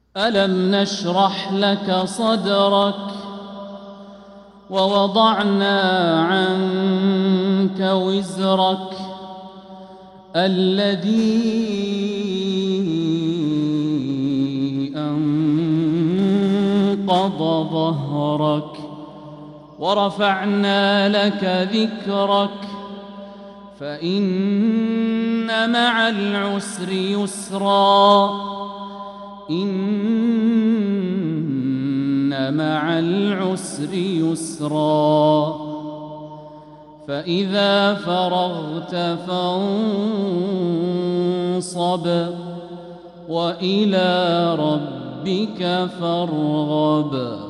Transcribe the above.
ألم نشرح لك صدرك ووضعنا عنك وزرك الذي أنقض ظهرك ورفعنا لك ذكرك فإن مع العسر يسرا إن مع العسر يسرا فإذا فرغت فانصب وإلى ربك فارغب.